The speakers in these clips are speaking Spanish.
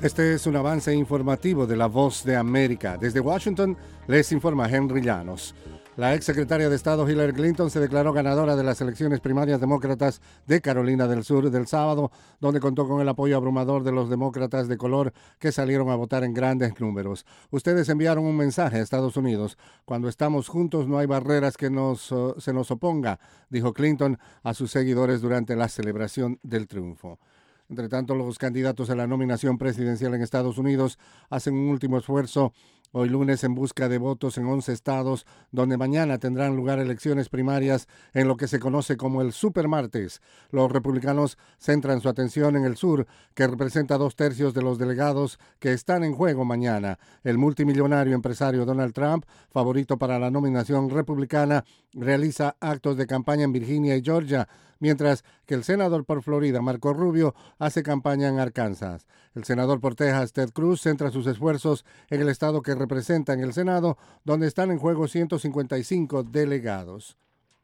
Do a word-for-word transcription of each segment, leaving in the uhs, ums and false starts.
Este es un avance informativo de La Voz de América. Desde Washington les informa Henry Llanos. La ex secretaria de Estado Hillary Clinton se declaró ganadora de las elecciones primarias demócratas de Carolina del Sur del sábado, donde contó con el apoyo abrumador de los demócratas de color que salieron a votar en grandes números. Ustedes enviaron un mensaje a Estados Unidos. Cuando estamos juntos no hay barreras que nos, uh, se nos oponga, dijo Clinton a sus seguidores durante la celebración del triunfo. Entre tanto, los candidatos a la nominación presidencial en Estados Unidos hacen un último esfuerzo hoy lunes en busca de votos en once estados, donde mañana tendrán lugar elecciones primarias en lo que se conoce como el Supermartes. Los republicanos centran su atención en el sur, que representa dos tercios de los delegados que están en juego mañana. El multimillonario empresario Donald Trump, favorito para la nominación republicana, realiza actos de campaña en Virginia y Georgia, mientras que el senador por Florida, Marco Rubio, hace campaña en Arkansas. El senador por Texas, Ted Cruz, centra sus esfuerzos en el estado que representa en el Senado, donde están en juego ciento cincuenta y cinco delegados.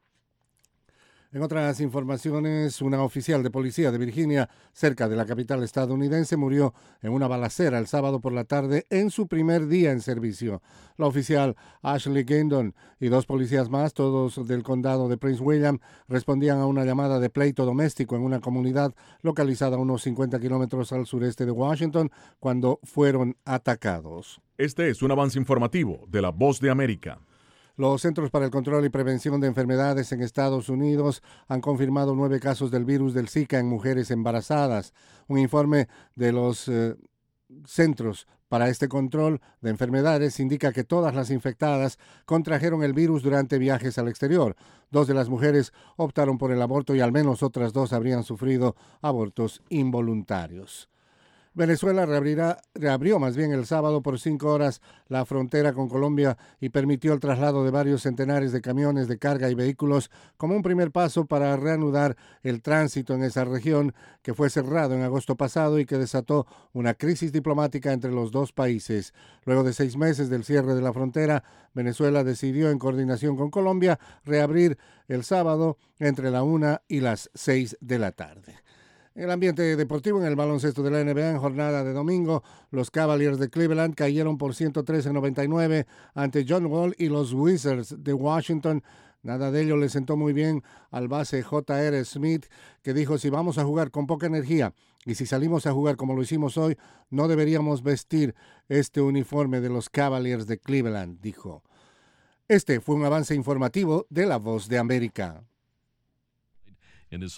En otras informaciones, una oficial de policía de Virginia, cerca de la capital estadounidense, murió en una balacera el sábado por la tarde en su primer día en servicio. La oficial Ashley Gendon y dos policías más, todos del condado de Prince William, respondían a una llamada de pleito doméstico en una comunidad localizada a unos cincuenta kilómetros al sureste de Washington, cuando fueron atacados. Este es un avance informativo de La Voz de América. Los Centros para el Control y Prevención de Enfermedades en Estados Unidos han confirmado nueve casos del virus del Zika en mujeres embarazadas. Un informe de los eh, Centros para este control de enfermedades indica que todas las infectadas contrajeron el virus durante viajes al exterior. Dos de las mujeres optaron por el aborto y al menos otras dos habrían sufrido abortos involuntarios. Venezuela reabrirá, reabrió más bien el sábado por cinco horas la frontera con Colombia y permitió el traslado de varios centenares de camiones de carga y vehículos como un primer paso para reanudar el tránsito en esa región que fue cerrado en agosto pasado y que desató una crisis diplomática entre los dos países. Luego de seis meses del cierre de la frontera, Venezuela decidió en coordinación con Colombia reabrir el sábado entre la una y las seis de la tarde. En el ambiente deportivo, en el baloncesto de la N B A, en jornada de domingo, los Cavaliers de Cleveland cayeron por ciento trece a noventa y nueve ante John Wall y los Wizards de Washington. Nada de ello le sentó muy bien al base J R Smith, que dijo: si vamos a jugar con poca energía y si salimos a jugar como lo hicimos hoy, no deberíamos vestir este uniforme de los Cavaliers de Cleveland, dijo. Este fue un avance informativo de La Voz de América.